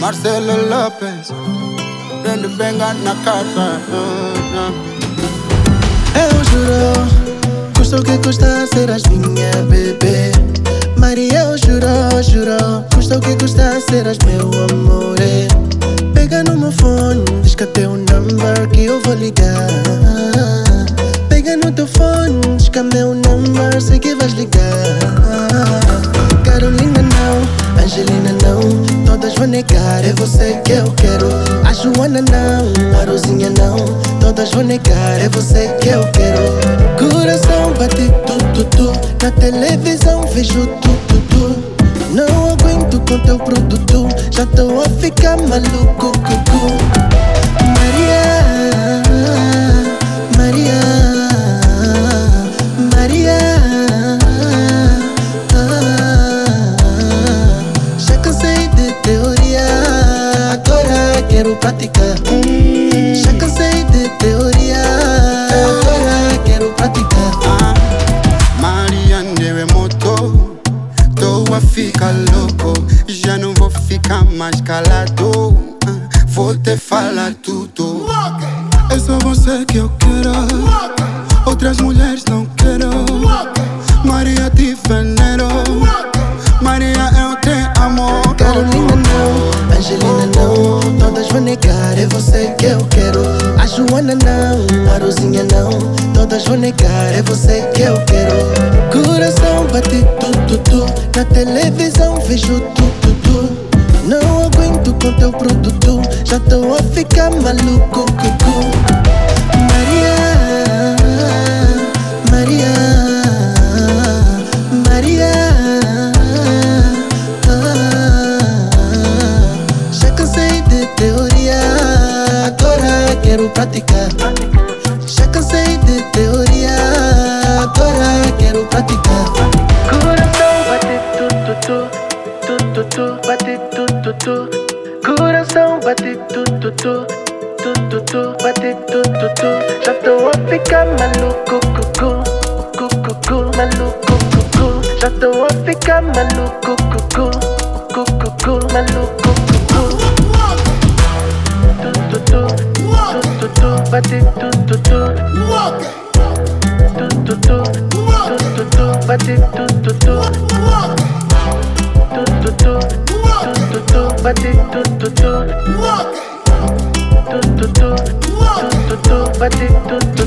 Marcelo Lopes, Brenda Benga na casa. Eu juro, custa o que custa serás minha bebê. Maria, eu juro, custa o que custa serás meu amor. Pega no meu fone, diz que é teu number que eu vou ligar. Pega no teu fone, diz que é meu number, sei que vais ligar. Carolina não, Angelina não, todas vão negar, é você que eu quero. A Joana não, a Rosinha não, todas vão negar, é você que eu quero. Coração bate tu, na televisão vejo tu. Não aguento com teu produto, já tô a ficar maluco, cucu. Maria, já cansei de teoria, agora quero praticar. Já cansei de teoria, agora quero praticar. Maria, ndewe moto, tô a ficar louco. Já não vou ficar mais calado, vou te falar tudo. É só você que eu quero, outras mulheres não quero. Maria, te venero, Maria, eu te amo. Carolina não, Angelina não, todas vão negar, é você que eu quero. A Joana não, a Rosinha não, todas vão negar, é você que eu quero. Coração bate tu, na televisão vejo tu. Não aguento com teu produto, já tô a ficar maluco, cucu. Maria, já cansei de teoria, agora quero praticar. Já cansei de teoria, agora quero praticar. Coração bate tu, bate tu. Coração bate tu, bate tu. Já tô a ficar maluco, cucu, maluco, cucu. Já tô a ficar maluco, cucu, maluco, cucu. Bate tu, bate tu. Bate tu,